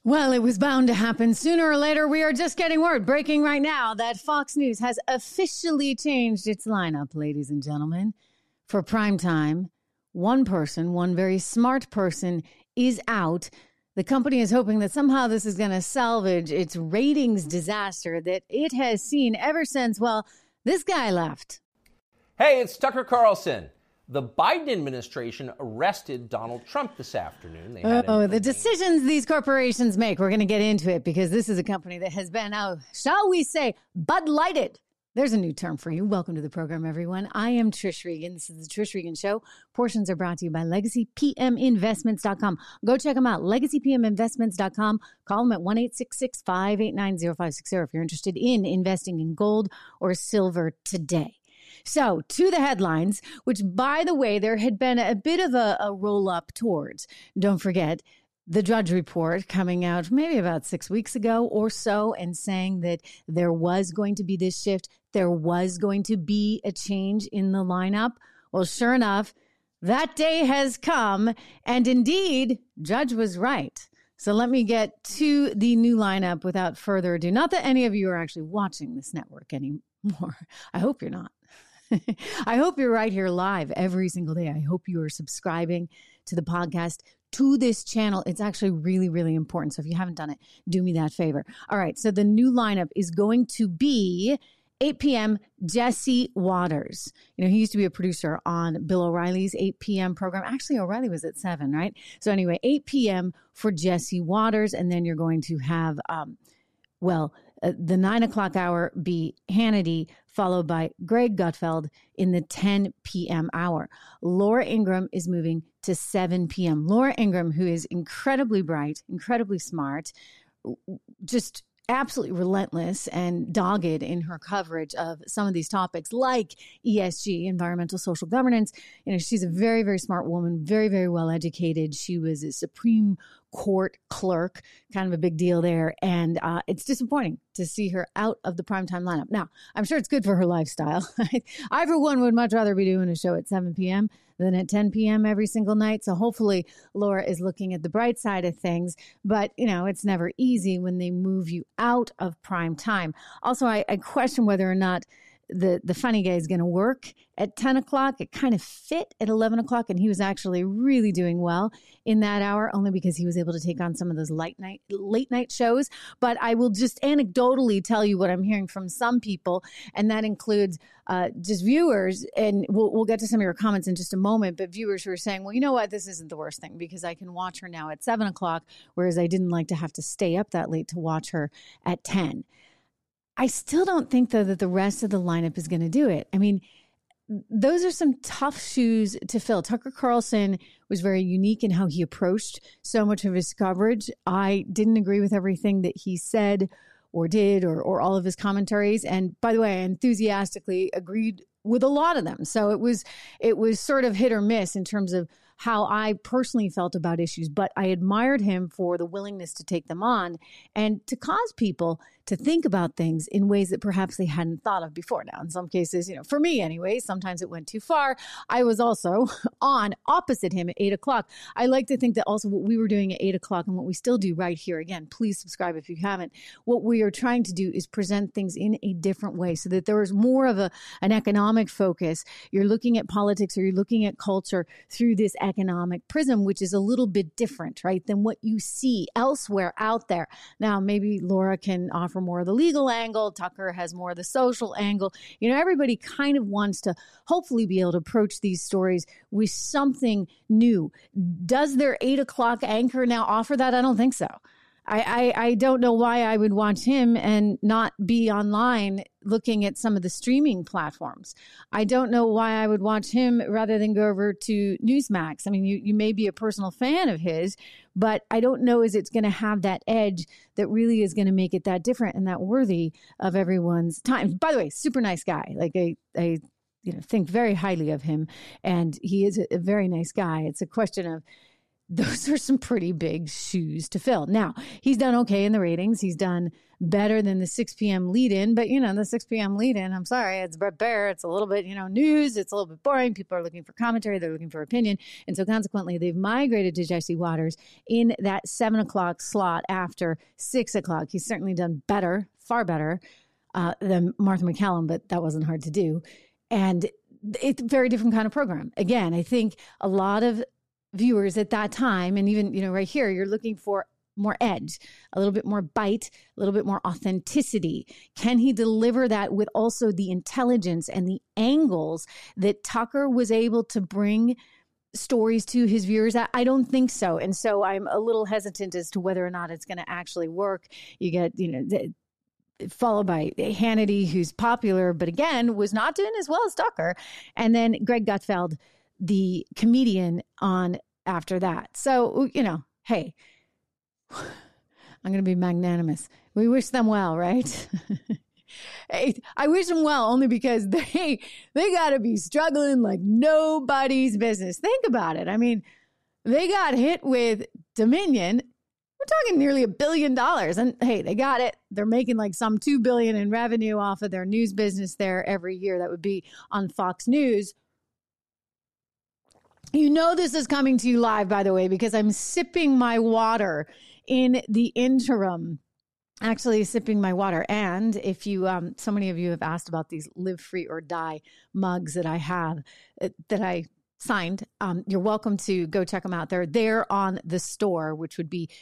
Well, it was bound to happen sooner or later. We are just getting word, breaking right now, that Fox News has officially changed its lineup, ladies and gentlemen. For primetime, one person, one very smart person, is out. The company is hoping that somehow this is going to salvage its ratings disaster that it has seen ever since, well, this guy left. Hey, it's Tucker Carlson. The Biden administration arrested Donald Trump this afternoon. The decisions these corporations make. We're going to get into it because this is a company that has been, shall we say, Bud Lighted. There's a new term for you. Welcome to the program, everyone. I am Trish Regan. This is the Trish Regan Show. Portions are brought to you by LegacyPMInvestments.com. Go check them out, LegacyPMInvestments.com. Call them at 1-866-589-0560 if you're interested in investing in gold or silver today. So, to the headlines, which, by the way, there had been a bit of a roll-up towards. Don't forget, the Drudge Report coming out maybe about 6 weeks ago or so and saying that there was going to be this shift, there was going to be a change in the lineup. Well, sure enough, that day has come, and indeed, Judge was right. So let me get to the new lineup without further ado. Not that any of you are actually watching this network anymore. I hope you're not. I hope you're right here live every single day. I hope you are subscribing to the podcast, to this channel. It's actually really, really important. So if you haven't done it, do me that favor. All right. So the new lineup is going to be 8 p.m. Jesse Waters. You know, he used to be a producer on Bill O'Reilly's 8 p.m. program. Actually, O'Reilly was at 7, right? So anyway, 8 p.m. for Jesse Waters. And then you're going to have, the 9 o'clock hour be Hannity, followed by Greg Gutfeld in the 10 p.m. hour. Laura Ingraham is moving to 7 p.m. Laura Ingraham, who is incredibly bright, incredibly smart, just absolutely relentless and dogged in her coverage of some of these topics like ESG, environmental social governance. You know, she's a very, very smart woman, very, very well educated. She was a Supreme Court clerk, kind of a big deal there. And it's disappointing to see her out of the primetime lineup. Now, I'm sure it's good for her lifestyle. I, for one, would much rather be doing a show at 7 p.m. than at 10 p.m. every single night. So hopefully Laura is looking at the bright side of things. But, you know, it's never easy when they move you out of prime time. Also, I question whether or not the funny guy is going to work at 10 o'clock. It kind of fit at 11 o'clock, and he was actually really doing well in that hour, only because he was able to take on some of those late night shows. But I will just anecdotally tell you what I'm hearing from some people, and that includes just viewers, and we'll get to some of your comments in just a moment, but viewers who are saying, well, you know what, this isn't the worst thing because I can watch her now at 7 o'clock, whereas I didn't like to have to stay up that late to watch her at 10. I still don't think, though, that the rest of the lineup is going to do it. I mean, those are some tough shoes to fill. Tucker Carlson was very unique in how he approached so much of his coverage. I didn't agree with everything that he said or did or all of his commentaries. And by the way, I enthusiastically agreed with a lot of them. So it was sort of hit or miss in terms of how I personally felt about issues, but I admired him for the willingness to take them on and to cause people to think about things in ways that perhaps they hadn't thought of before. Now, in some cases, you know, for me anyway, sometimes it went too far. I was also on opposite him at 8 o'clock. I like to think that also what we were doing at 8 o'clock and what we still do right here, again, please subscribe if you haven't, what we are trying to do is present things in a different way so that there is more of an economic focus. You're looking at politics or you're looking at culture through this economic prism, which is a little bit different, right, than what you see elsewhere out there. Now, maybe Laura can offer more of the legal angle. Tucker has more of the social angle. You know, everybody kind of wants to hopefully be able to approach these stories with something new. Does their 8 o'clock anchor now offer that? I don't think so. I don't know why I would watch him and not be online looking at some of the streaming platforms. I don't know why I would watch him rather than go over to Newsmax. I mean, you may be a personal fan of his, but I don't know is it's going to have that edge that really is going to make it that different and that worthy of everyone's time. By the way, super nice guy. Like I think very highly of him, and he is a very nice guy. It's a question of those are some pretty big shoes to fill. Now, he's done okay in the ratings. He's done better than the 6 p.m. lead-in. But, the 6 p.m. lead-in, I'm sorry, it's Bret Baier. It's a little bit, news. It's a little bit boring. People are looking for commentary. They're looking for opinion. And so consequently, they've migrated to Jesse Waters in that 7 o'clock slot after 6 o'clock. He's certainly done better, far better than Martha McCallum, but that wasn't hard to do. And it's a very different kind of program. Again, I think a lot of viewers at that time, and even, right here, you're looking for more edge, a little bit more bite, a little bit more authenticity. Can he deliver that with also the intelligence and the angles that Tucker was able to bring stories to his viewers? I don't think so. And so I'm a little hesitant as to whether or not it's going to actually work. You get, followed by Hannity, who's popular, but again, was not doing as well as Tucker. And then Greg Gutfeld, the comedian, on after that. So, hey, I'm going to be magnanimous. We wish them well, right? I wish them well only because they got to be struggling like nobody's business. Think about it. I mean, they got hit with Dominion. We're talking nearly $1 billion. And hey, they got it. They're making like some $2 billion in revenue off of their news business there every year. That would be on Fox News. This is coming to you live, by the way, because I'm sipping my water in the interim. Actually sipping my water. And if you, so many of you have asked about these Live Free or Die mugs that I have, that I signed. You're welcome to go check them out. They're there on the store, which would be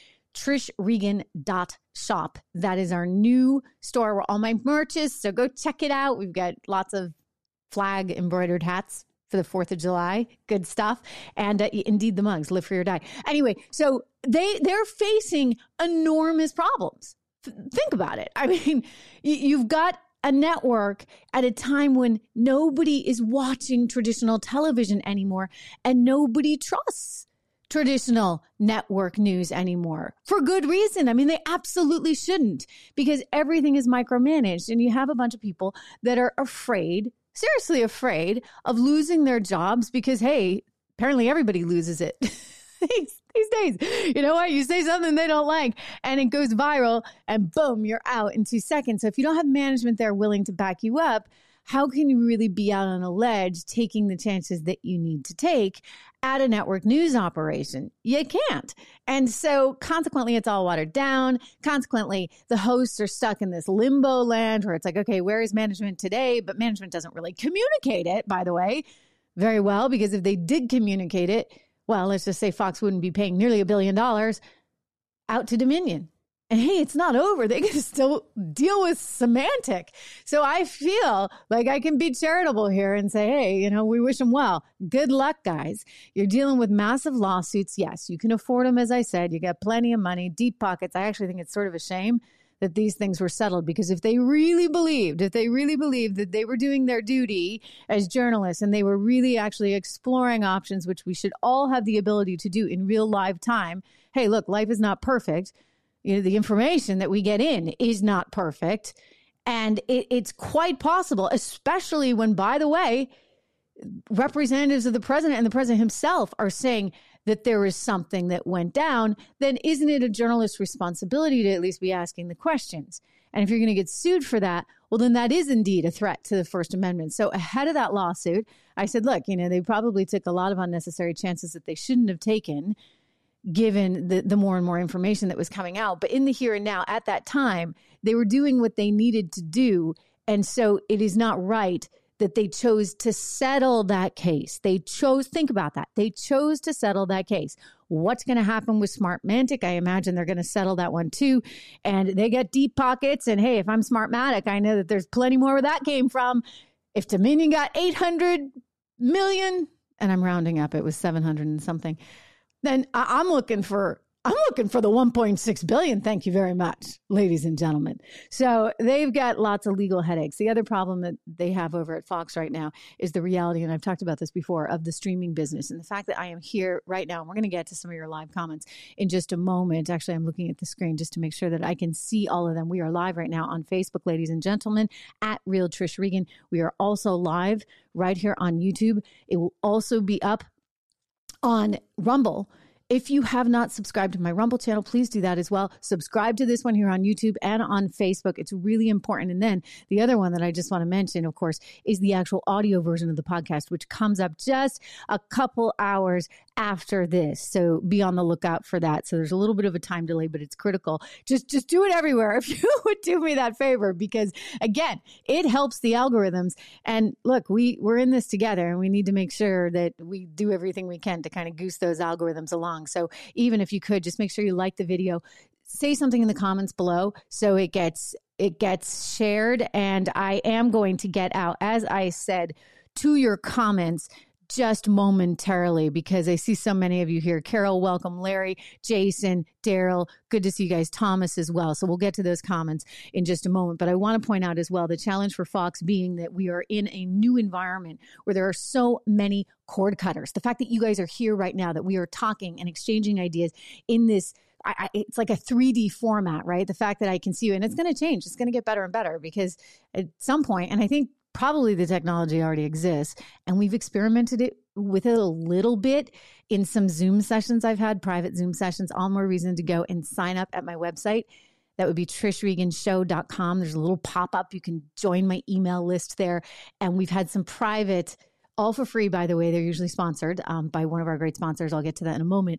trishregan.shop. That is our new store where all my merch is. So go check it out. We've got lots of flag embroidered hats for the 4th of July. Good stuff. And indeed the mugs, Live Free or Die. Anyway, so they're facing enormous problems. Think about it. I mean, you've got a network at a time when nobody is watching traditional television anymore and nobody trusts traditional network news anymore for good reason. I mean, they absolutely shouldn't, because everything is micromanaged and you have a bunch of people that are afraid, seriously afraid of losing their jobs because, hey, apparently everybody loses it. These days, you know what? You say something they don't like and it goes viral and boom, you're out in 2 seconds. So if you don't have management there willing to back you up, how can you really be out on a ledge taking the chances that you need to take at a network news operation? You can't. And so consequently, it's all watered down. Consequently, the hosts are stuck in this limbo land where it's like, okay, where is management today? But management doesn't really communicate it, by the way, very well, because if they did communicate it, well, let's just say Fox wouldn't be paying nearly $1 billion out to Dominion. And hey, it's not over. They can still deal with Symantec. So I feel like I can be charitable here and say, hey, we wish them well. Good luck, guys. You're dealing with massive lawsuits. Yes, you can afford them, as I said. You got plenty of money, deep pockets. I actually think it's sort of a shame that these things were settled, because if they really believed that they were doing their duty as journalists and they were really actually exploring options, which we should all have the ability to do in real live time. Hey, look, life is not perfect. The information that we get in is not perfect. And it's quite possible, especially when, by the way, representatives of the president and the president himself are saying that there is something that went down, then isn't it a journalist's responsibility to at least be asking the questions? And if you're going to get sued for that, well, then that is indeed a threat to the First Amendment. So ahead of that lawsuit, I said, look, they probably took a lot of unnecessary chances that they shouldn't have taken, given the more and more information that was coming out. But in the here and now, at that time, they were doing what they needed to do. And so it is not right that they chose to settle that case. Think about that. They chose to settle that case. What's going to happen with Smartmatic? I imagine they're going to settle that one too. And they got deep pockets. And hey, if I'm Smartmatic, I know that there's plenty more where that came from. If Dominion got 800 million, and I'm rounding up, it was 700 and something, then I'm looking for the 1.6 billion. Thank you very much, ladies and gentlemen. So they've got lots of legal headaches. The other problem that they have over at Fox right now is the reality, and I've talked about this before, of the streaming business. And the fact that I am here right now, and we're going to get to some of your live comments in just a moment. Actually, I'm looking at the screen just to make sure that I can see all of them. We are live right now on Facebook, ladies and gentlemen, at Real Trish Regan. We are also live right here on YouTube. It will also be up on Rumble if you have not subscribed to my Rumble channel, please do that as well. Subscribe to this one here on YouTube and on Facebook. It's really important. And then the other one that I just want to mention, of course, is the actual audio version of the podcast, which comes up just a couple hours after this. So be on the lookout for that. So there's a little bit of a time delay, but it's critical. Just do it everywhere if you would do me that favor, because again, it helps the algorithms. And look, we're in this together, and we need to make sure that we do everything we can to kind of goose those algorithms along. So even if you could, just make sure you like the video, say something in the comments below so it gets shared. And I am going to get out, as I said, to your comments just momentarily, because I see so many of you here. Carol, welcome. Larry, Jason, Daryl, good to see you guys. Thomas as well. So we'll get to those comments in just a moment. But I want to point out as well, the challenge for Fox being that we are in a new environment where there are so many cord cutters. The fact that you guys are here right now, that we are talking and exchanging ideas in this, it's like a 3D format, right? The fact that I can see you, and it's going to change. It's going to get better and better, because at some point, and I think probably the technology already exists, and we've experimented with it a little bit in some Zoom sessions I've had, private Zoom sessions. All more reason to go and sign up at my website. That would be trishreganshow.com. There's a little pop-up. You can join my email list there. And we've had some private, all for free, by the way. They're usually sponsored by one of our great sponsors. I'll get to that in a moment,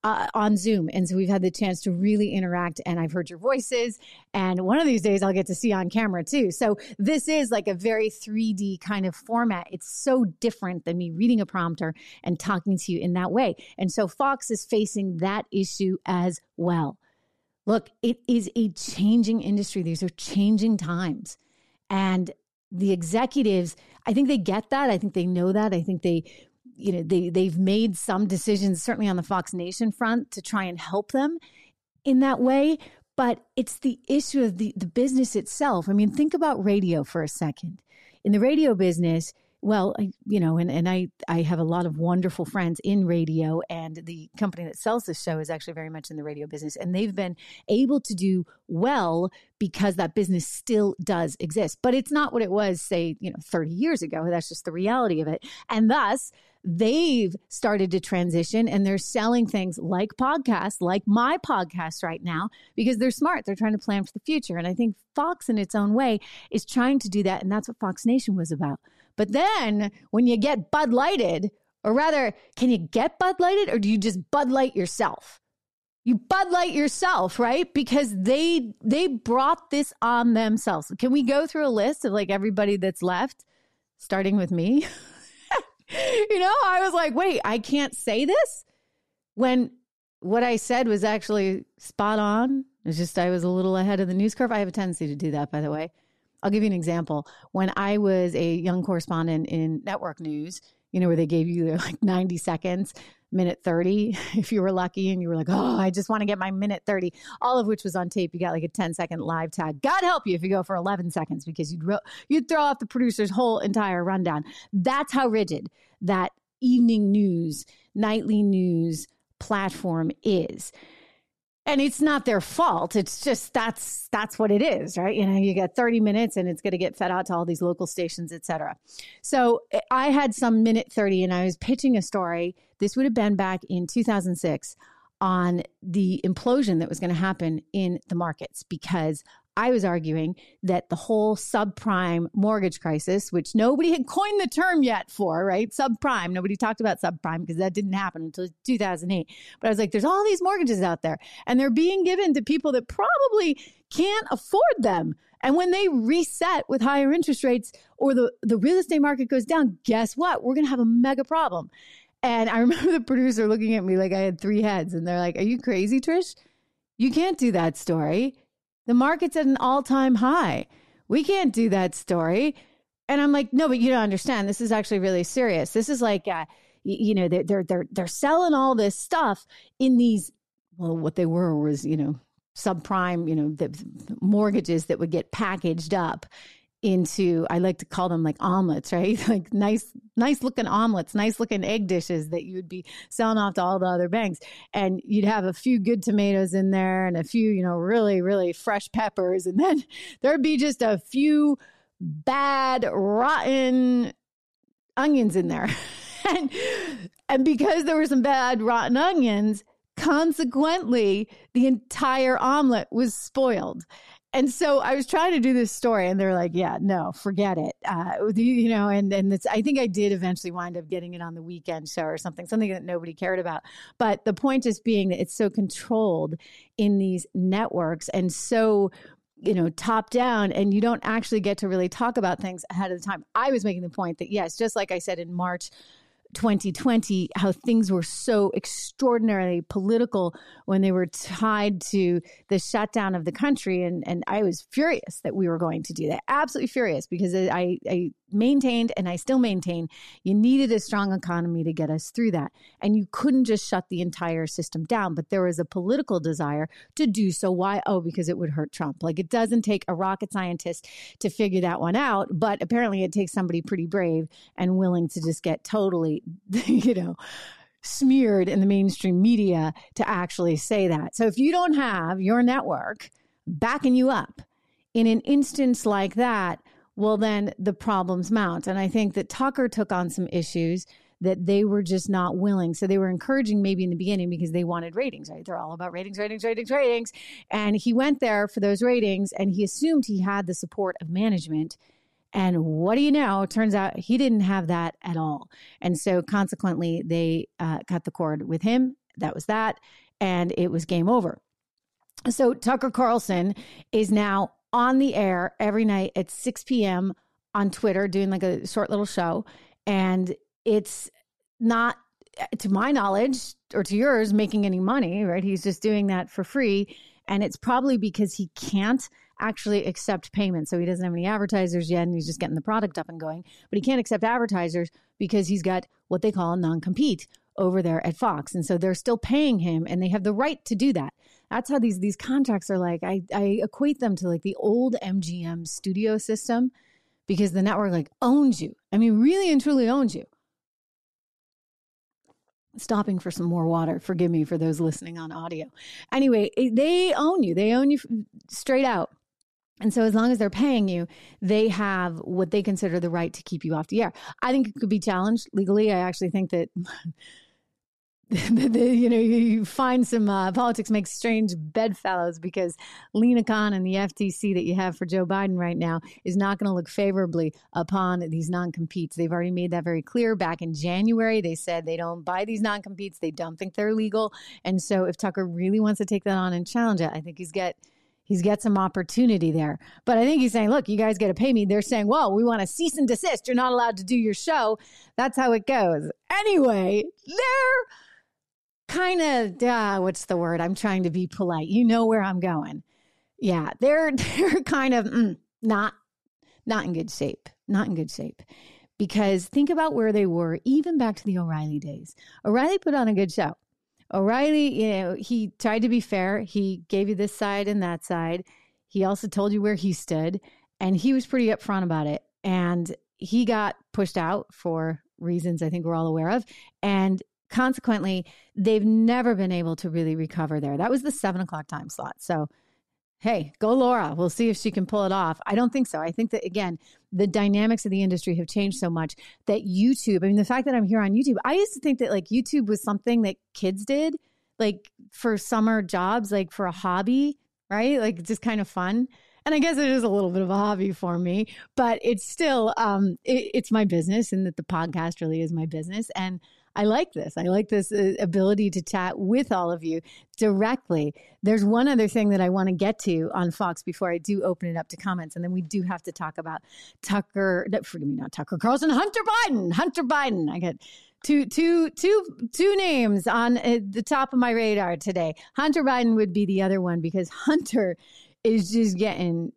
on Zoom. And so we've had the chance to really interact, and I've heard your voices. And one of these days I'll get to see on camera too. So this is like a very 3D kind of format. It's so different than me reading a prompter and talking to you in that way. And so Fox is facing that issue as well. Look, it is a changing industry. These are changing times. And the executives, I think they get that. I think they know that. I think they've made some decisions, certainly on the Fox Nation front, to try and help them in that way. But it's the issue of the business itself. I mean, think about radio for a second. In the radio business, well, I have a lot of wonderful friends in radio, and the company that sells this show is actually very much in the radio business, and they've been able to do well because that business still does exist. But it's not what it was, say, 30 years ago. That's just the reality of it. And thus, they've started to transition, and they're selling things like podcasts, like my podcast right now, because they're smart. They're trying to plan for the future. And I think Fox in its own way is trying to do that. And that's what Fox Nation was about. But then when you get Bud Lighted, or rather, can you get Bud Lighted, or do you just Bud Light yourself? You Bud Light yourself, right? Because they brought this on themselves. Can we go through a list of like everybody that's left, starting with me? I was like, wait, I can't say this when what I said was actually spot on. It's just I was a little ahead of the news curve. I have a tendency to do that, by the way. I'll give you an example. When I was a young correspondent in network news, where they gave you like 90 seconds, minute 30, if you were lucky, and you were like, oh, I just want to get my minute 30, all of which was on tape. You got like a 10-second live tag. God help you if you go for 11 seconds, because you'd throw off the producer's whole entire rundown. That's how rigid that evening news, nightly news platform is. And it's not their fault. It's just that's what it is, right? You get 30 minutes and it's going to get fed out to all these local stations, et cetera. So I had some minute 30, and I was pitching a story. This would have been back in 2006 on the implosion that was going to happen in the markets, because I was arguing that the whole subprime mortgage crisis, which nobody had coined the term yet for, right? Subprime. Nobody talked about subprime because that didn't happen until 2008. But I was like, there's all these mortgages out there, and they're being given to people that probably can't afford them. And when they reset with higher interest rates, or the real estate market goes down, guess what? We're going to have a mega problem. And I remember the producer looking at me like I had three heads, and they're like, are you crazy, Trish? You can't do that story. The market's at an all-time high. We can't do that story. And I'm like, no, but you don't understand. This is actually really serious. This is like, they're selling all this stuff in these, well, what they were was, subprime, the mortgages that would get packaged up into, I like to call them like omelets, right? Like nice looking omelets, nice looking egg dishes that you would be selling off to all the other banks. And you'd have a few good tomatoes in there and a few, really, really fresh peppers. And then there'd be just a few bad, rotten onions in there. And because there were some bad, rotten onions, consequently, the entire omelet was spoiled. And so I was trying to do this story, and they're like, "Yeah, no, forget it." And it's, I think I did eventually wind up getting it on the weekend show or something that nobody cared about. But the point just being that it's so controlled in these networks and so, top down, and you don't actually get to really talk about things ahead of the time. I was making the point that, yes, just like I said in March 2020, how things were so extraordinarily political when they were tied to the shutdown of the country. And I was furious that we were going to do that. Absolutely furious, because I maintained, and I still maintain, you needed a strong economy to get us through that. And you couldn't just shut the entire system down. But there was a political desire to do so. Why? Oh, because it would hurt Trump. Like, it doesn't take a rocket scientist to figure that one out. But apparently it takes somebody pretty brave and willing to just get totally, smeared in the mainstream media to actually say that. So if you don't have your network backing you up in an instance like that, well, then the problems mount. And I think that Tucker took on some issues that they were just not willing. So they were encouraging maybe in the beginning because they wanted ratings, right? They're all about ratings. And he went there for those ratings, and he assumed he had the support of management. And what do you know? It turns out he didn't have that at all. And so consequently, they cut the cord with him. That was that. And it was game over. So Tucker Carlson is now on the air every night at 6 p.m. on Twitter, doing like a short little show. And it's not, to my knowledge or to yours, making any money, right? He's just doing that for free. And it's probably because he can't actually accept payments. So he doesn't have any advertisers yet, and he's just getting the product up and going. But he can't accept advertisers because he's got what they call a non-compete over there at Fox. And so they're still paying him, and they have the right to do that. That's how these contracts are like. I equate them to like the old MGM studio system, because the network like owns you. I mean, really and truly owns you. Stopping for some more water. Forgive me for those listening on audio. Anyway, they own you. They own you straight out. And so as long as they're paying you, they have what they consider the right to keep you off the air. I think it could be challenged legally. I actually think that, you find some politics makes strange bedfellows, because Lena Khan and the FTC that you have for Joe Biden right now is not going to look favorably upon these non-competes. They've already made that very clear. Back in January, they said they don't buy these non-competes. They don't think they're legal. And so if Tucker really wants to take that on and challenge it, I think he's got some opportunity there. But I think he's saying, look, you guys got to pay me. They're saying, well, we want to cease and desist. You're not allowed to do your show. That's how it goes. Anyway, they're kind of, what's the word? I'm trying to be polite. You know where I'm going. Yeah, they're kind of not in good shape. Not in good shape. Because think about where they were, even back to the O'Reilly days. O'Reilly put on a good show. O'Reilly, he tried to be fair. He gave you this side and that side. He also told you where he stood, and he was pretty upfront about it. And he got pushed out for reasons I think we're all aware of. And consequently, they've never been able to really recover there. That was the 7:00 time slot. So, hey, go Laura. We'll see if she can pull it off. I don't think so. I think that, again, the dynamics of the industry have changed so much that YouTube, I mean, the fact that I'm here on YouTube, I used to think that like YouTube was something that kids did, like for summer jobs, like for a hobby, right? Like just kind of fun. And I guess it is a little bit of a hobby for me, but it's still, it's my business, and that the podcast really is my business. And I like this. I like this ability to chat with all of you directly. There's one other thing that I want to get to on Fox before I do open it up to comments. And then we do have to talk about not Tucker Carlson, Hunter Biden. I got two names on the top of my radar today. Hunter Biden would be the other one, because Hunter is just getting,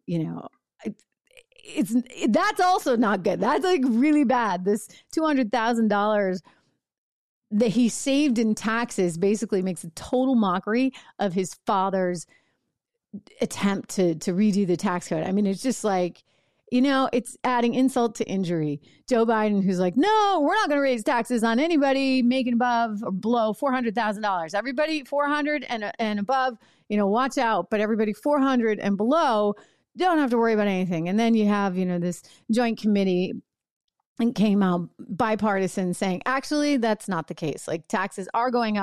that's also not good. That's like really bad. This $200,000 that he saved in taxes basically makes a total mockery of his father's attempt to redo the tax code. I mean, it's just like, it's adding insult to injury. Joe Biden, who's like, no, we're not going to raise taxes on anybody making above or below $400,000. Everybody 400 and above, watch out. But everybody 400 and below, don't have to worry about anything. And then you have, this joint committee and came out bipartisan saying, actually, that's not the case. Like, taxes are going up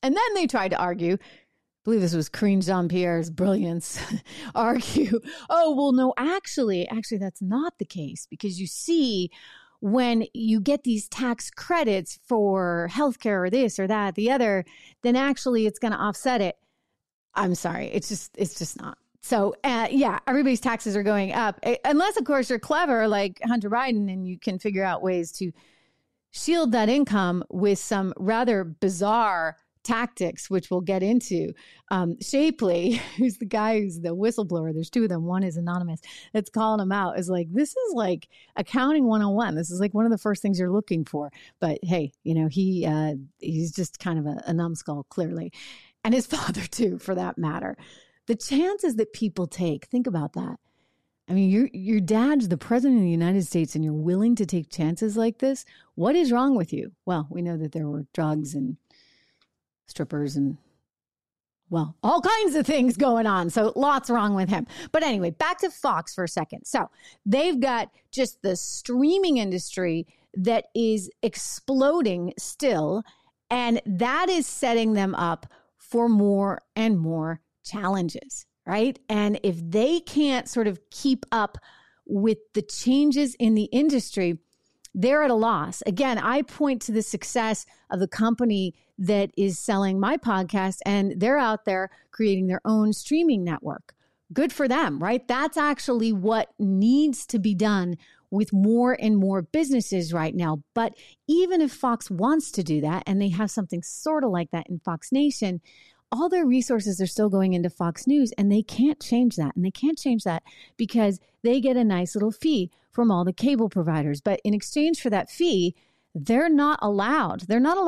And then they tried to argue, I believe this was Karine Jean-Pierre's brilliance, argue, oh, well, no, actually, that's not the case, because you see, when you get these tax credits for healthcare or this or that, the other, then actually it's going to offset it. I'm sorry. It's just not. So, yeah, everybody's taxes are going up, unless, of course, you're clever like Hunter Biden and you can figure out ways to shield that income with some rather bizarre tactics, which we'll get into. Shapley, who's the guy who's the whistleblower, there's two of them, one is anonymous, that's calling him out, is like, this is like accounting 101. This is like one of the first things you're looking for. But hey, he's just kind of a numbskull, clearly. And his father too, for that matter. The chances that people take, think about that. I mean, your dad's the president of the United States and you're willing to take chances like this? What is wrong with you? Well, we know that there were drugs and strippers and, well, all kinds of things going on. So lots wrong with him. But anyway, back to Fox for a second. So they've got just the streaming industry that is exploding still. And that is setting them up for more and more challenges, right? And if they can't sort of keep up with the changes in the industry, they're at a loss. Again, I point to the success of the company that is selling my podcast, and they're out there creating their own streaming network. Good for them, right? That's actually what needs to be done with more and more businesses right now. But even if Fox wants to do that, and they have something sort of like that in Fox Nation, all their resources are still going into Fox News, and they can't change that. And they can't change that because they get a nice little fee from all the cable providers. But in exchange for that fee, they're not allowed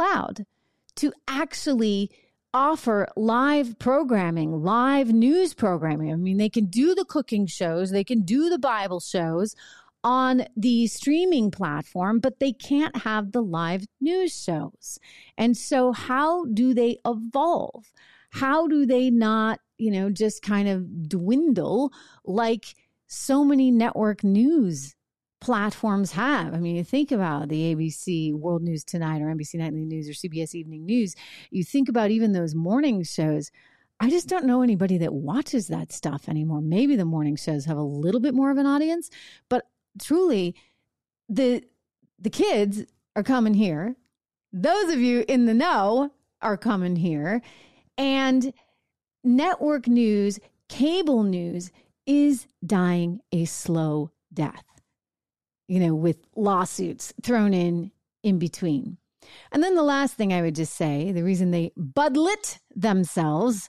to actually offer live programming, live news programming. I mean, they can do the cooking shows, they can do the Bible shows on the streaming platform, but they can't have the live news shows. And so how do they evolve? How do they not, just kind of dwindle like so many network news platforms have? I mean, you think about the ABC World News Tonight or NBC Nightly News or CBS Evening News. You think about even those morning shows. I just don't know anybody that watches that stuff anymore. Maybe the morning shows have a little bit more of an audience, but truly, the kids are coming here. Those of you in the know are coming here. And network news, cable news is dying a slow death, with lawsuits thrown in between. And then the last thing I would just say, the reason they budlet themselves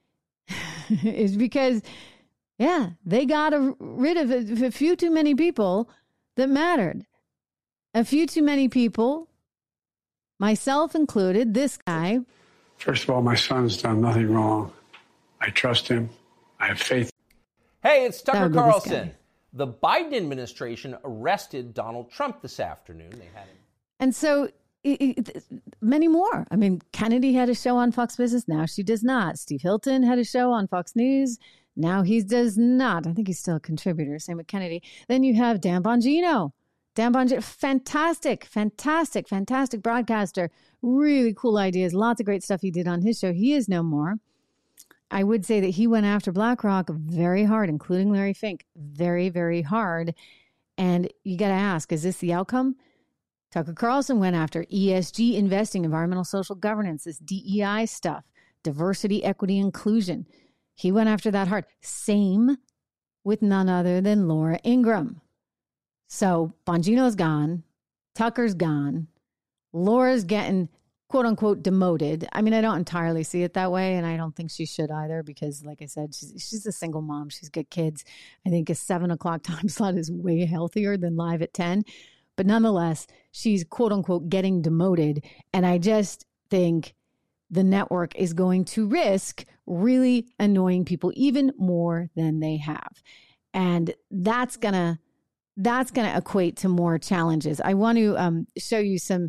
is because, they got rid of a few too many people that mattered. A few too many people, myself included, this guy. First of all, my son's done nothing wrong. I trust him. I have faith. Hey, it's Tucker Carlson. The Biden administration arrested Donald Trump this afternoon. They had him. And so many more. I mean, Kennedy had a show on Fox Business. Now she does not. Steve Hilton had a show on Fox News. Now he does not. I think he's still a contributor. Same with Kennedy. Then you have Dan Bongino. Fantastic broadcaster. Really cool ideas. Lots of great stuff he did on his show. He is no more. I would say that he went after BlackRock very hard, including Larry Fink. Very, very hard. And you got to ask, is this the outcome? Tucker Carlson went after ESG investing, environmental social governance, this DEI stuff, diversity, equity, inclusion. He went after that hard. Same with none other than Laura Ingraham. So Bongino's gone. Tucker's gone. Laura's getting, quote unquote, demoted. I mean, I don't entirely see it that way, and I don't think she should either because, like I said, she's a single mom. She's got kids. I think a 7 o'clock time slot is way healthier than live at 10. But nonetheless, she's, quote unquote, getting demoted. And I just think the network is going to risk really annoying people even more than they have. And that's going to equate to more challenges. I want to show you some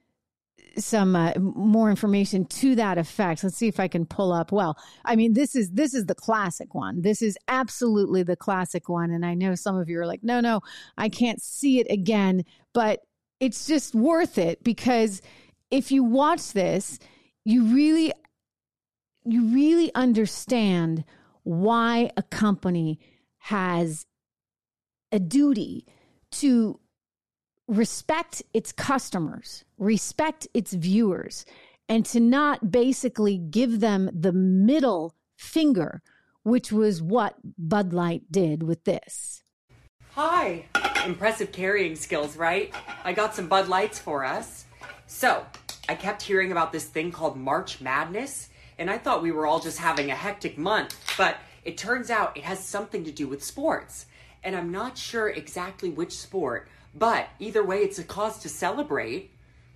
more information to that effect. Let's see if I can pull up. Well, I mean, this is the classic one. This is absolutely the classic one. And I know some of you are like, no, I can't see it again, but it's just worth it because if you watch this, you really you really understand why a company has a duty to respect its customers, respect its viewers, and to not basically give them the middle finger, which was what Bud Light did with this. Hi. Impressive carrying skills, right? I got some Bud Lights for us. So, I kept hearing about this thing called March Madness, and I thought we were all just having a hectic month, but it turns out it has something to do with sports. And I'm not sure exactly which sport, but either way, it's a cause to celebrate.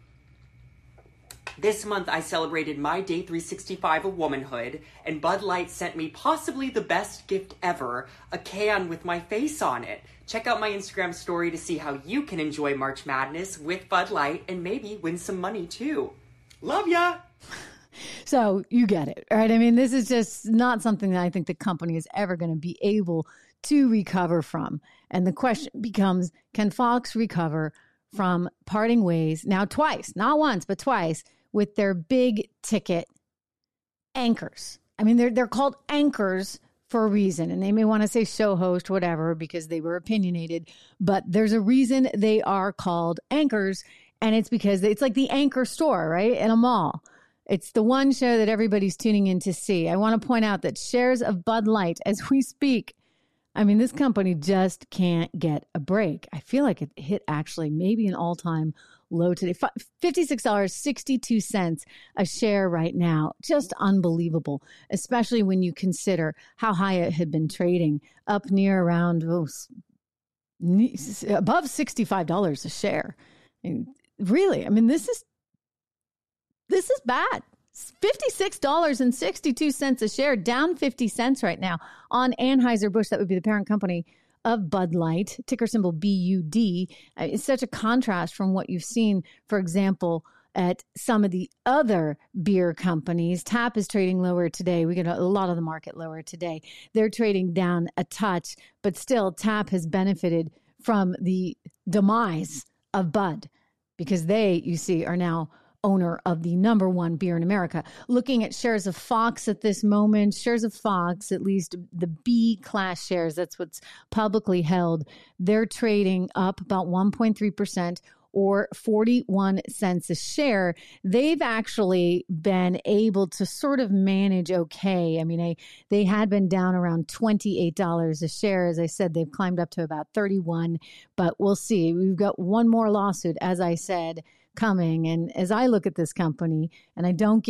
This month, I celebrated my day 365 of womanhood, and Bud Light sent me possibly the best gift ever, a can with my face on it. Check out my Instagram story to see how you can enjoy March Madness with Bud Light and maybe win some money too. Love ya! So you get it, right? I mean, this is just not something that I think the company is ever going to be able to recover from. And the question becomes, can Fox recover from parting ways now twice, not once, but twice, with their big ticket anchors? I mean, they're called anchors for a reason, and they may want to say show host, whatever, because they were opinionated, but there's a reason they are called anchors, and it's because it's like the anchor store, right, in a mall. It's the one show that everybody's tuning in to see. I want to point out that shares of Bud Light, as we speak, I mean, this company just can't get a break. I feel like it hit actually maybe an all-time low today. $56.62 a share right now. Just unbelievable, especially when you consider how high it had been trading, up near around above $65 a share. And really, I mean, this is bad. $56.62 a share, down 50 cents right now on Anheuser-Busch. That would be the parent company of Bud Light, ticker symbol BUD. It's such a contrast from what you've seen, for example, at some of the other beer companies. TAP is trading lower today. We get a lot of the market lower today. They're trading down a touch, but still TAP has benefited from the demise of Bud because they, you see, are now owner of the number one beer in America. Looking at shares of Fox at this moment, shares of Fox, at least the B class shares, that's what's publicly held, they're trading up about 1.3% or 41 cents a share. They've actually been able to sort of manage okay. I mean, they had been down around $28 a share. As I said, they've climbed up to about 31, but we'll see. We've got one more lawsuit, as I said, coming. And as I look at this company, and don't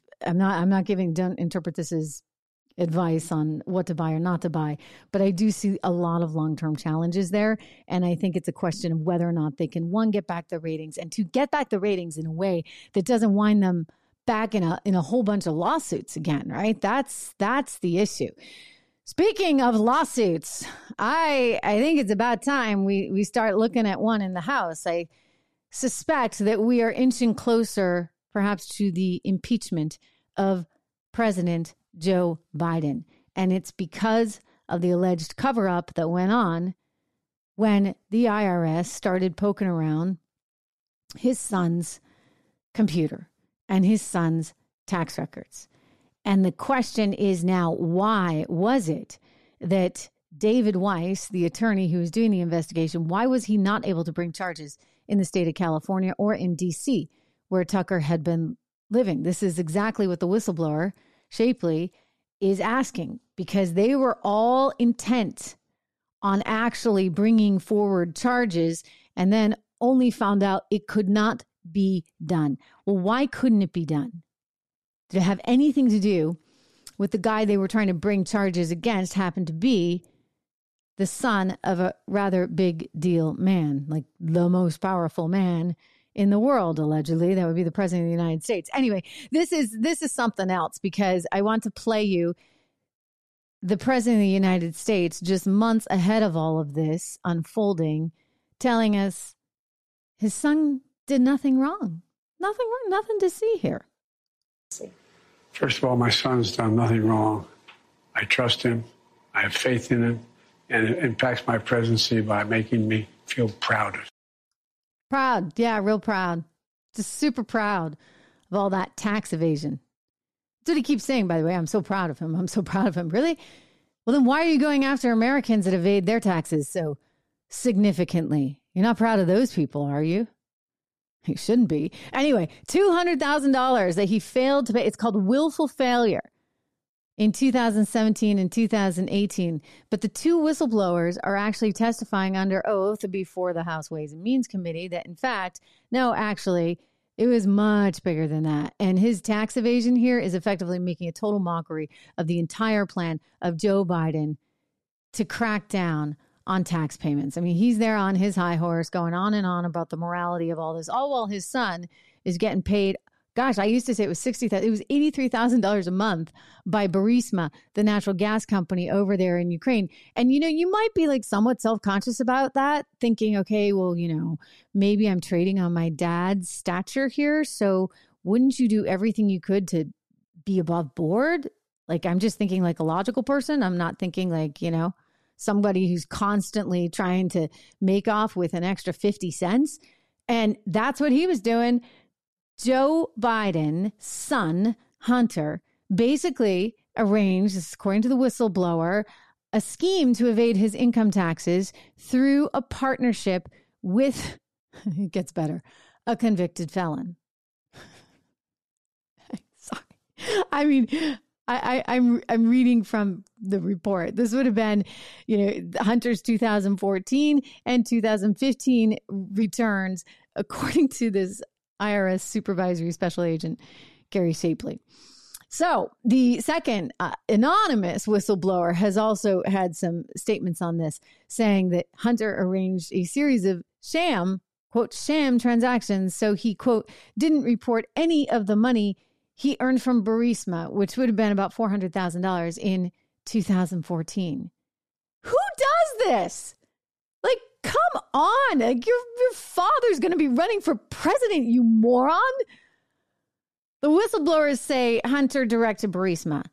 interpret this as advice on what to buy or not to buy, but I do see a lot of long-term challenges there. And I think it's a question of whether or not they can, one, get back the ratings, and to get back the ratings in a way that doesn't wind them back in a whole bunch of lawsuits again, right? That's the issue. Speaking of lawsuits, I think it's about time we start looking at one in the House. I suspect that we are inching closer, perhaps, to the impeachment of President Joe Biden. And it's because of the alleged cover-up that went on when the IRS started poking around his son's computer and his son's tax records. And the question is now, why was it that David Weiss, the attorney who was doing the investigation, why was he not able to bring charges in the state of California or in D.C., where Tucker had been living? This is exactly what the whistleblower, Shapley, is asking, because they were all intent on actually bringing forward charges and then only found out it could not be done. Well, why couldn't it be done? Did it have anything to do with the guy they were trying to bring charges against happened to be the son of a rather big deal man, like the most powerful man in the world, allegedly? That would be the president of the United States. Anyway, this is something else, because I want to play you the president of the United States just months ahead of all of this unfolding, telling us his son did nothing wrong. Nothing wrong, nothing to see here. First of all, my son's done nothing wrong. I trust him. I have faith in him. And it impacts my presidency by making me feel proud. Proud. Yeah, real proud. Just super proud of all that tax evasion That's what he keeps saying, by the way. I'm so proud of him. I'm so proud of him. Really? Well, then why are you going after Americans that evade their taxes so significantly? You're not proud of those people, are you? He shouldn't be. Anyway, $200,000 that he failed to pay. It's called willful failure in 2017 and 2018. But the two whistleblowers are actually testifying under oath before the House Ways and Means Committee that, in fact, no, actually, it was much bigger than that. And his tax evasion here is effectively making a total mockery of the entire plan of Joe Biden to crack down on tax payments. I mean, he's there on his high horse going on and on about the morality of all this, all while his son is getting paid. Gosh, I used to say it was $60,000. It was $83,000 a month by Burisma, the natural gas company over there in Ukraine. And, you know, you might be like somewhat self-conscious about that, thinking, okay, well, you know, maybe I'm trading on my dad's stature here. So wouldn't you do everything you could to be above board? Like, I'm just thinking like a logical person. I'm not thinking like, you know, somebody who's constantly trying to make off with an extra 50 cents. And that's what he was doing. Joe Biden's son, Hunter, basically arranged, according to the whistleblower, a scheme to evade his income taxes through a partnership with, it gets better, a convicted felon. Sorry. I mean, I'm reading from the report. This would have been, you know, Hunter's 2014 and 2015 returns, according to this IRS supervisory special agent, Gary Shapley. So the second anonymous whistleblower has also had some statements on this, saying that Hunter arranged a series of sham transactions. So he, quote, didn't report any of the money he earned from Burisma, which would have been about $400,000 in 2014. Who does this? Like, come on. Like, your father's going to be running for president, you moron. The whistleblowers say Hunter directed Burisma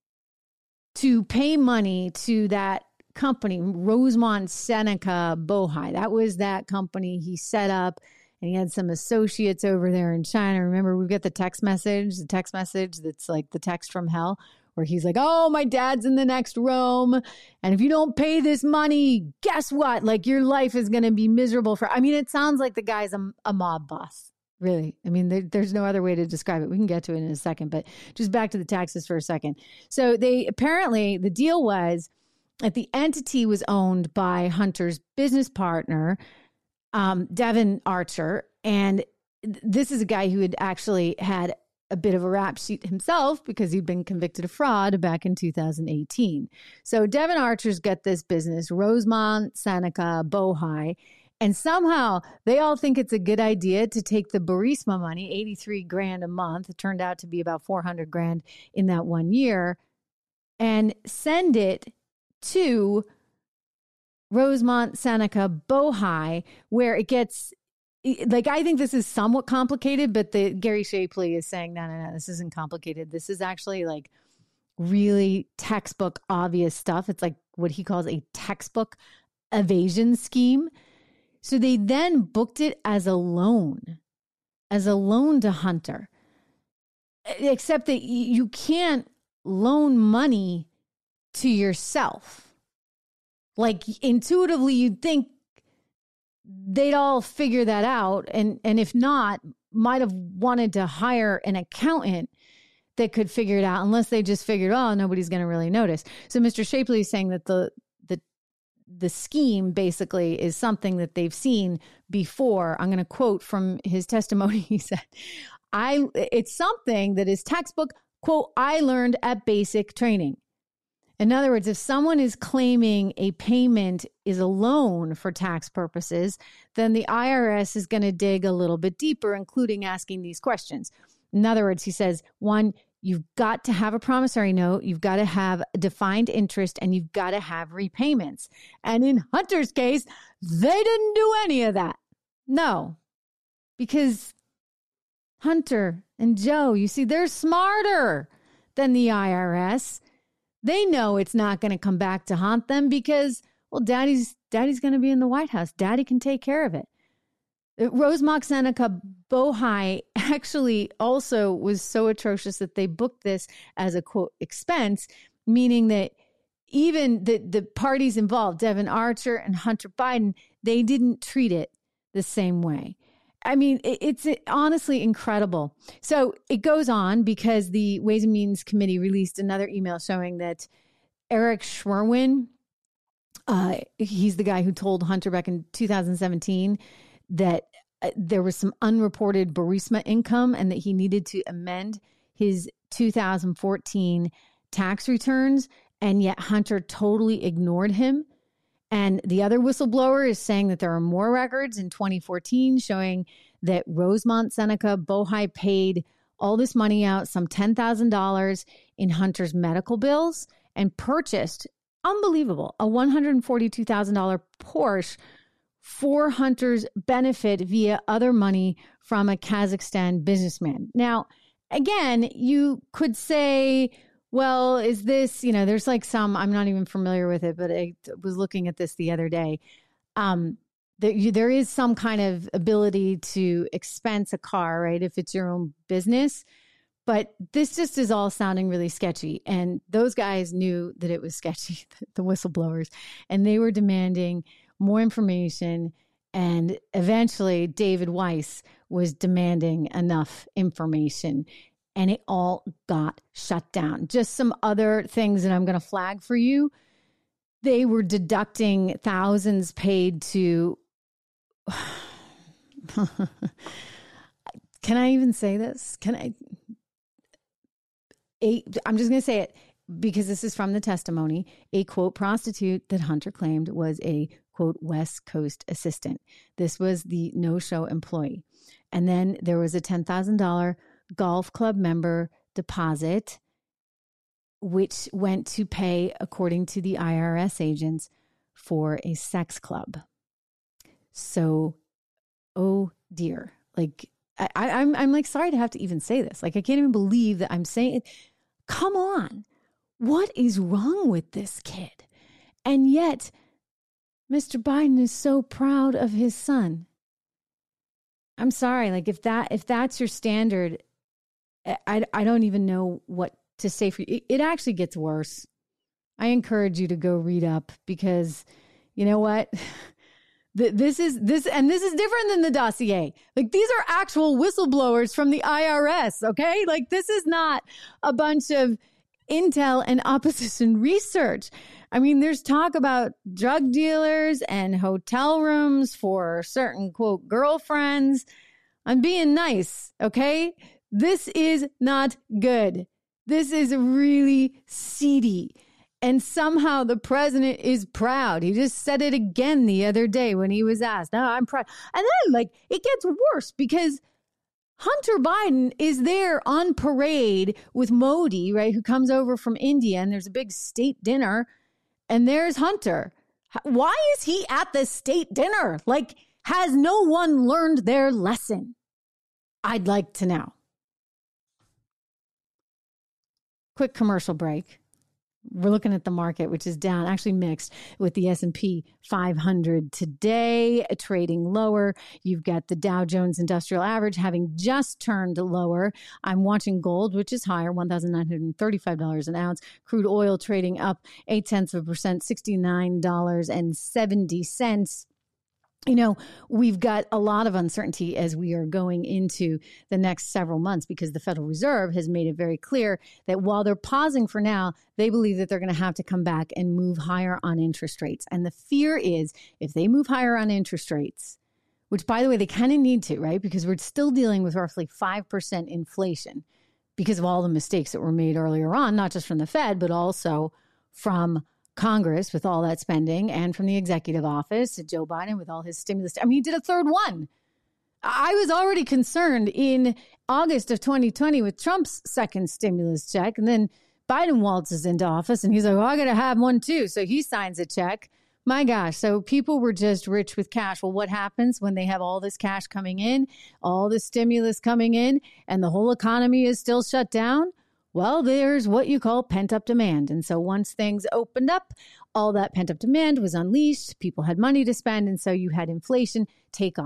to pay money to that company, Rosemont Seneca Bohai. That was that company he set up. And he had some associates over there in China. Remember, we've got the text message that's like the text from hell, where he's like, oh, my dad's in the next room. And if you don't pay this money, guess what? Like, your life is going to be miserable for, I mean, it sounds like the guy's a mob boss, really. I mean, there's no other way to describe it. We can get to it in a second, but just back to the taxes for a second. So the deal was that the entity was owned by Hunter's business partner, Devin Archer. And this is a guy who had actually had a bit of a rap sheet himself because he'd been convicted of fraud back in 2018. So Devin Archer's got this business, Rosemont Seneca Bohai, and somehow they all think it's a good idea to take the Burisma money, $83,000 a month. It turned out to be about $400,000 in that 1 year, and send it to Rosemont Seneca Bohai, where it gets, like, I think this is somewhat complicated, but Gary Shapley is saying, no, this isn't complicated. This is actually like really textbook obvious stuff. It's like what he calls a textbook evasion scheme. So they then booked it as a loan to Hunter, except that you can't loan money to yourself. Like, intuitively, you'd think they'd all figure that out. And if not, might have wanted to hire an accountant that could figure it out, unless they just figured, oh, nobody's going to really notice. So Mr. Shapley is saying that the scheme basically is something that they've seen before. I'm going to quote from his testimony. He said, it's something that is textbook, quote, I learned at basic training. In other words, if someone is claiming a payment is a loan for tax purposes, then the IRS is going to dig a little bit deeper, including asking these questions. In other words, he says, one, you've got to have a promissory note, you've got to have defined interest, and you've got to have repayments. And in Hunter's case, they didn't do any of that. No, because Hunter and Joe, you see, they're smarter than the IRS. They know it's not going to come back to haunt them because, well, daddy's going to be in the White House. Daddy can take care of it. Rosemont Seneca Bohai actually also was so atrocious that they booked this as a, quote, expense, meaning that even the parties involved, Devon Archer and Hunter Biden, they didn't treat it the same way. I mean, it's honestly incredible. So it goes on because the Ways and Means Committee released another email showing that Eric Schwerin, he's the guy who told Hunter back in 2017 that there was some unreported Burisma income and that he needed to amend his 2014 tax returns. And yet Hunter totally ignored him. And the other whistleblower is saying that there are more records in 2014 showing that Rosemont Seneca Bohai paid all this money out, some $10,000 in Hunter's medical bills, and purchased, unbelievable, a $142,000 Porsche for Hunter's benefit via other money from a Kazakhstan businessman. Now, again, you could say, well, is this, there's like some, I'm not even familiar with it, but I was looking at this the other day. There is some kind of ability to expense a car, right? If it's your own business. But this just is all sounding really sketchy. And those guys knew that it was sketchy, the whistleblowers, and they were demanding more information. And eventually David Weiss was demanding enough information, and it all got shut down. Just some other things that I'm going to flag for you. They were deducting thousands paid to, can I even say this? I'm just going to say it because this is from the testimony. A, quote, prostitute that Hunter claimed was a, quote, West Coast assistant. This was the no-show employee. And then there was a $10,000 golf club member deposit, which went to pay, according to the IRS agents, for a sex club. So, oh dear. Like, I'm like, sorry to have to even say this. Like, I can't even believe that I'm saying it. Come on. What is wrong with this kid? And yet, Mr. Biden is so proud of his son. I'm sorry. Like, if that's your standard, I don't even know what to say for you. It actually gets worse. I encourage you to go read up because you know what? This is different than the dossier. Like, these are actual whistleblowers from the IRS, okay? Like, this is not a bunch of intel and opposition research. I mean, there's talk about drug dealers and hotel rooms for certain, quote, girlfriends. I'm being nice, okay? This is not good. This is really seedy. And somehow the president is proud. He just said it again the other day when he was asked, "No, I'm proud." And then, like, it gets worse because Hunter Biden is there on parade with Modi, right, who comes over from India, and there's a big state dinner, and there's Hunter. Why is he at the state dinner? Like, has no one learned their lesson? I'd like to know. Quick commercial break. We're looking at the market, which is down, actually mixed, with the S&P 500 today trading lower. You've got the Dow Jones Industrial Average having just turned lower. I'm watching gold, which is higher, $1,935 an ounce. Crude oil trading up 0.8%, $69.70. You know, we've got a lot of uncertainty as we are going into the next several months because the Federal Reserve has made it very clear that while they're pausing for now, they believe that they're going to have to come back and move higher on interest rates. And the fear is if they move higher on interest rates, which, by the way, they kind of need to, right? Because we're still dealing with roughly 5% inflation because of all the mistakes that were made earlier on, not just from the Fed, but also from Congress with all that spending and from the executive office, Joe Biden with all his stimulus. I mean, he did a third one. I was already concerned in August of 2020 with Trump's second stimulus check. And then Biden waltzes into office and he's like, well, I got to have one too. So he signs a check. My gosh. So people were just rich with cash. Well, what happens when they have all this cash coming in, all this stimulus coming in, and the whole economy is still shut down? Well, there's what you call pent-up demand. And so once things opened up, all that pent-up demand was unleashed. People had money to spend. And so you had inflation take off.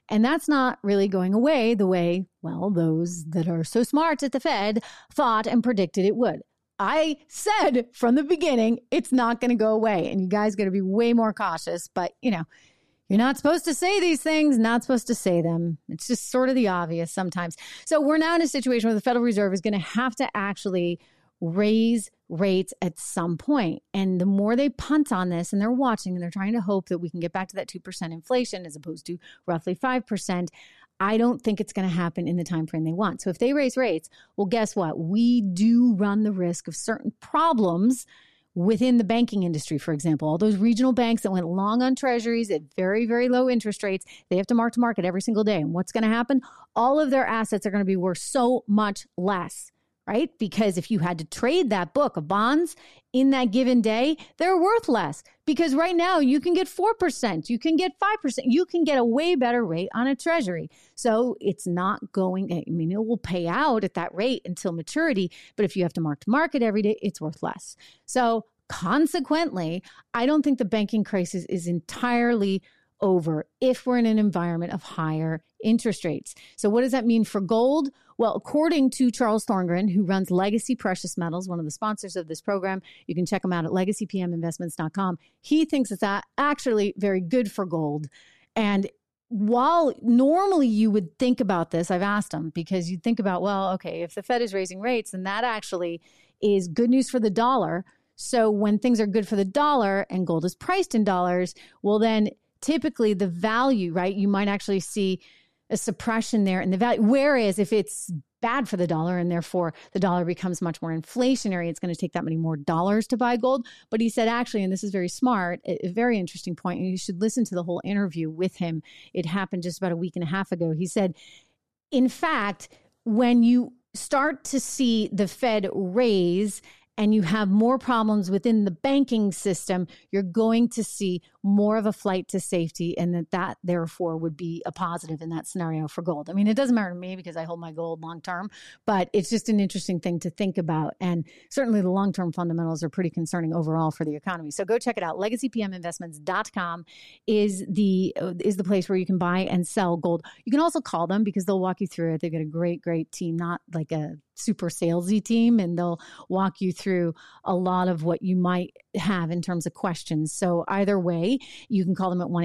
And that's not really going away the way, well, those that are so smart at the Fed thought and predicted it would. I said from the beginning, it's not going to go away. And you guys got to be way more cautious. But, you're not supposed to say these things, not supposed to say them. It's just sort of the obvious sometimes. So we're now in a situation where the Federal Reserve is going to have to actually raise rates at some point. And the more they punt on this and they're watching and they're trying to hope that we can get back to that 2% inflation as opposed to roughly 5%, I don't think it's going to happen in the time frame they want. So if they raise rates, well, guess what? We do run the risk of certain problems within the banking industry, for example. All those regional banks that went long on treasuries at very, very low interest rates, they have to mark to market every single day. And what's going to happen? All of their assets are going to be worth so much less, right? Because if you had to trade that book of bonds in that given day, they're worth less. Because right now you can get 4%, you can get 5%, you can get a way better rate on a treasury. So it's not going, it will pay out at that rate until maturity. But if you have to mark to market every day, it's worth less. So consequently, I don't think the banking crisis is entirely over if we're in an environment of higher interest rates. So what does that mean for gold? Well, according to Charles Thorngren, who runs Legacy Precious Metals, one of the sponsors of this program, you can check him out at legacypminvestments.com. He thinks it's actually very good for gold. And while normally you would think about this, I've asked him, because you'd think about, well, okay, if the Fed is raising rates, then that actually is good news for the dollar. So when things are good for the dollar and gold is priced in dollars, well, then typically the value, right? You might actually see a suppression there in the value. Whereas if it's bad for the dollar and therefore the dollar becomes much more inflationary, it's going to take that many more dollars to buy gold. But he said, actually, and this is very smart, a very interesting point, and you should listen to the whole interview with him. It happened just about a week and a half ago. He said, in fact, when you start to see the Fed raise and you have more problems within the banking system, you're going to see more of a flight to safety, and that therefore would be a positive in that scenario for gold. I mean, it doesn't matter to me because I hold my gold long term, but it's just an interesting thing to think about. And certainly the long-term fundamentals are pretty concerning overall for the economy. So go check it out. LegacyPMInvestments.com is the place where you can buy and sell gold. You can also call them because they'll walk you through it. They've got a great, great team, not like a super salesy team, and they'll walk you through a lot of what you might have in terms of questions. So either way, you can call them at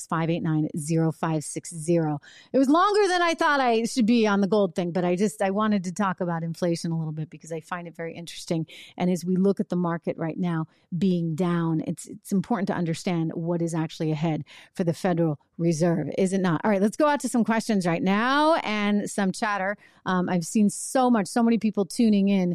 1-866-589-0560. It was longer than I thought I should be on the gold thing, but I wanted to talk about inflation a little bit because I find it very interesting. And as we look at the market right now being down, it's important to understand what is actually ahead for the Federal Reserve, is it not? All right, let's go out to some questions right now and some chatter. I've seen so many people tuning in.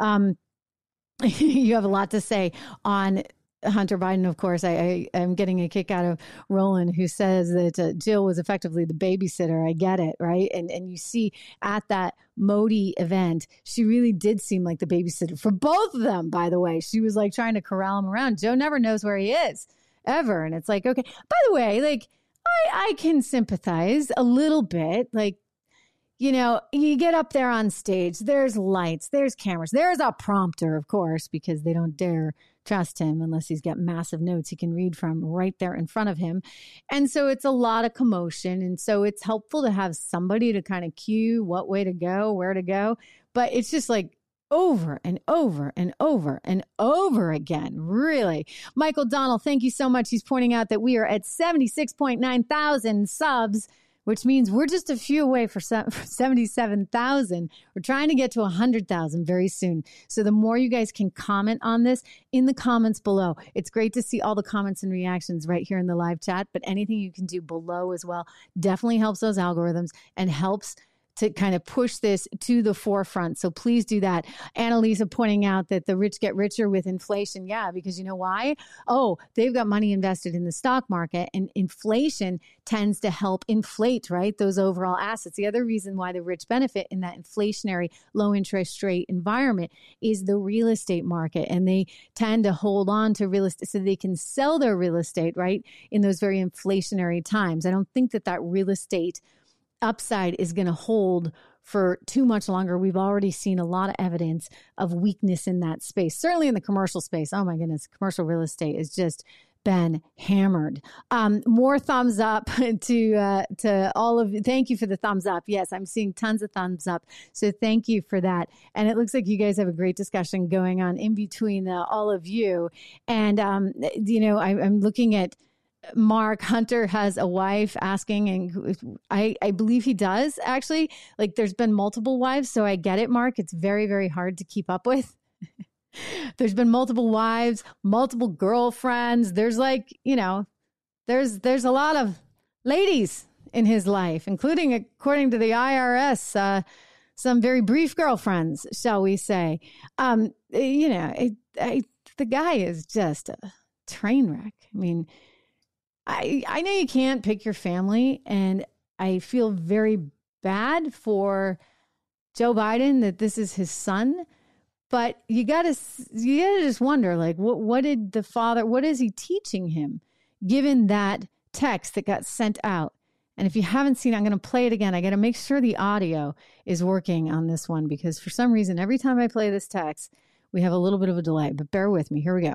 You have a lot to say on Hunter Biden, of course. I am getting a kick out of Roland, who says that Jill was effectively the babysitter. I get it, right? And you see at that Modi event, she really did seem like the babysitter for both of them, by the way. She was like trying to corral him around. Joe never knows where he is, ever. And it's like, okay. By the way, like, I can sympathize a little bit. Like, you know, you get up there on stage, there's lights, there's cameras, there's a prompter, of course, because they don't dare trust him unless he's got massive notes he can read from right there in front of him. And so it's a lot of commotion. And so it's helpful to have somebody to kind of cue what way to go, where to go. But it's just like over and over and over and over again. Really. Michael Donald, thank you so much. He's pointing out that we are at 76.9 thousand subs, which means we're just a few away for 77,000. We're trying to get to 100,000 very soon. So the more you guys can comment on this in the comments below. It's great to see all the comments and reactions right here in the live chat, but anything you can do below as well definitely helps those algorithms and helps to kind of push this to the forefront. So please do that. Annalisa pointing out that the rich get richer with inflation. Yeah, because you know why? Oh, they've got money invested in the stock market, and inflation tends to help inflate, right, those overall assets. The other reason why the rich benefit in that inflationary low interest rate environment is the real estate market. And they tend to hold on to real estate so they can sell their real estate, right, in those very inflationary times. I don't think that real estate upside is going to hold for too much longer. We've already seen a lot of evidence of weakness in that space, certainly in the commercial space. Oh my goodness, commercial real estate is just been hammered. More thumbs up to all of you. Thank you for the thumbs up. Yes, I'm seeing tons of thumbs up. So thank you for that. And it looks like you guys have a great discussion going on in between all of you. And, I'm looking at Mark. Hunter has a wife asking, and I believe he does actually. Like, there's been multiple wives. So I get it, Mark. It's very, very hard to keep up with. There's been multiple wives, multiple girlfriends. There's there's a lot of ladies in his life, including, according to the IRS, some very brief girlfriends, shall we say. The guy is just a train wreck. I mean, I know you can't pick your family, and I feel very bad for Joe Biden that this is his son. But you gotta just wonder, like, what is he teaching him, given that text that got sent out? And if you haven't seen it, I'm going to play it again. I got to make sure the audio is working on this one, because for some reason, every time I play this text, we have a little bit of a delay. But bear with me. Here we go.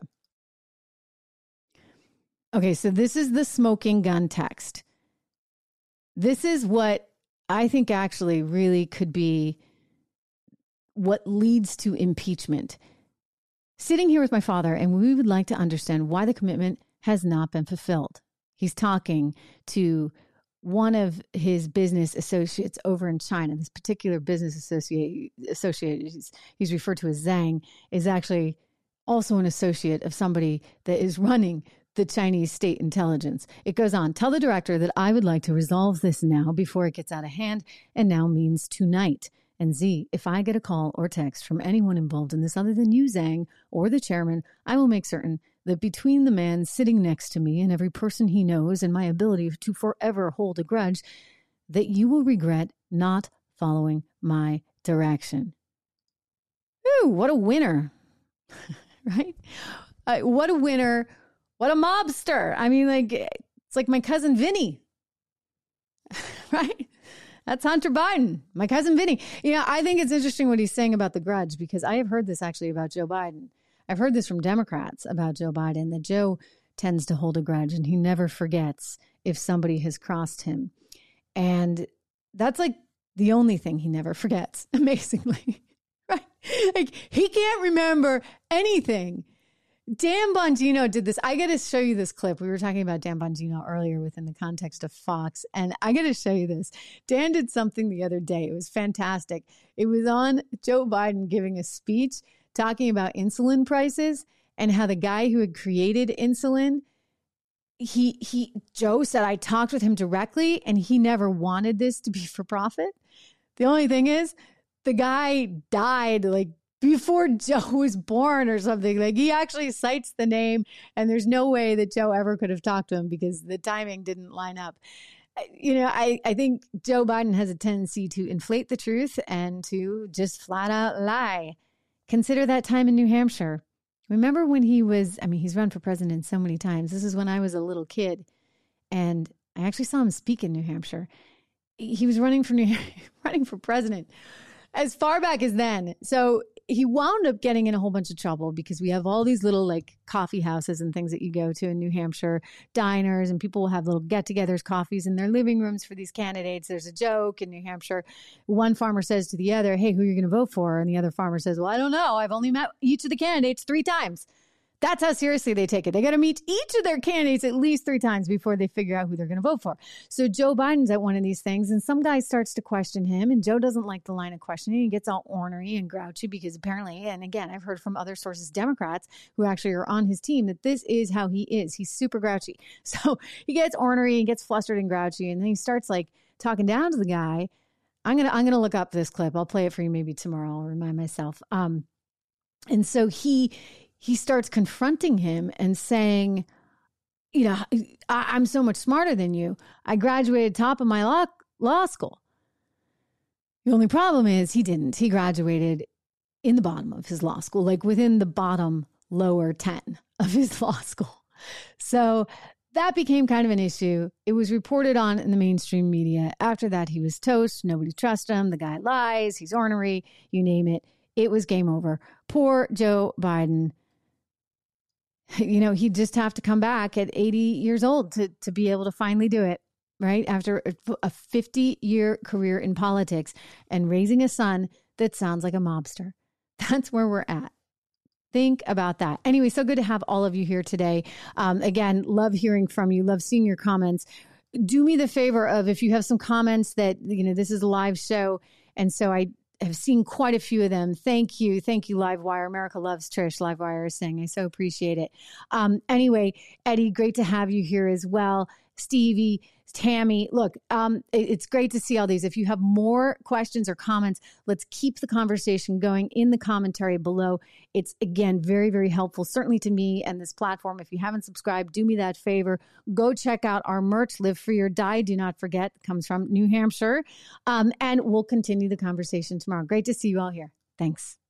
Okay, so this is the smoking gun text. This is what I think actually really could be what leads to impeachment. Sitting here with my father, and we would like to understand why the commitment has not been fulfilled. He's talking to one of his business associates over in China. This particular business associate, he's referred to as Zhang, is actually also an associate of somebody that is running the Chinese state intelligence. It goes on, tell the director that I would like to resolve this now before it gets out of hand, and now means tonight. And Z, if I get a call or text from anyone involved in this other than you, Zhang, or the chairman, I will make certain that between the man sitting next to me and every person he knows and my ability to forever hold a grudge, that you will regret not following my direction. Ooh, what a winner, right? What a winner. What a mobster. I mean, like, it's like my cousin Vinny, right? That's Hunter Biden, my cousin Vinny. I think it's interesting what he's saying about the grudge, because I have heard this actually about Joe Biden. I've heard this from Democrats about Joe Biden, that Joe tends to hold a grudge and he never forgets if somebody has crossed him. And that's like the only thing he never forgets, amazingly, right? Like, he can't remember anything. Dan Bongino did this. I got to show you this clip. We were talking about Dan Bongino earlier within the context of Fox, and I got to show you this. Dan did something the other day. It was fantastic. It was on Joe Biden giving a speech talking about insulin prices and how the guy who had created insulin, Joe said, I talked with him directly and he never wanted this to be for profit. The only thing is, the guy died like before Joe was born or something. Like, he actually cites the name, and there's no way that Joe ever could have talked to him because the timing didn't line up. I think Joe Biden has a tendency to inflate the truth and to just flat out lie. Consider that time in New Hampshire. Remember when he's run for president so many times. This is when I was a little kid, and I actually saw him speak in New Hampshire. He was running for president as far back as then. So he wound up getting in a whole bunch of trouble because we have all these little like coffee houses and things that you go to in New Hampshire, diners, and people will have little get-togethers, coffees in their living rooms for these candidates. There's a joke in New Hampshire. One farmer says to the other, hey, who are you going to vote for? And the other farmer says, well, I don't know. I've only met each of the candidates 3 times. That's how seriously they take it. They got to meet each of their candidates at least 3 times before they figure out who they're going to vote for. So Joe Biden's at one of these things, and some guy starts to question him, and Joe doesn't like the line of questioning. He gets all ornery and grouchy because apparently, and again, I've heard from other sources, Democrats who actually are on his team, that this is how he is. He's super grouchy. So he gets ornery and gets flustered and grouchy, and then he starts like talking down to the guy. I'm gonna look up this clip. I'll play it for you maybe tomorrow. I'll remind myself. And so he starts confronting him and saying, I'm so much smarter than you. I graduated top of my law school. The only problem is he didn't. He graduated in the bottom of his law school, like within the bottom lower 10 of his law school. So that became kind of an issue. It was reported on in the mainstream media. After that, he was toast. Nobody trusts him. The guy lies. He's ornery. You name it. It was game over. Poor Joe Biden. he'd just have to come back at 80 years old to be able to finally do it, right? After a 50-year career in politics and raising a son that sounds like a mobster. That's where we're at. Think about that. Anyway, so good to have all of you here today. Again, love hearing from you. Love seeing your comments. Do me the favor of, if you have some comments that, this is a live show. And so I have seen quite a few of them. Thank you. Thank you, Livewire. America loves Trish. Livewire is saying, I so appreciate it. Anyway, Eddie, great to have you here as well. Stevie, Tammy, look, it's great to see all these. If you have more questions or comments, let's keep the conversation going in the commentary below. It's, again, very, very helpful, certainly to me and this platform. If you haven't subscribed, do me that favor. Go check out our merch, Live Free or Die. Do not forget, it comes from New Hampshire. And we'll continue the conversation tomorrow. Great to see you all here. Thanks.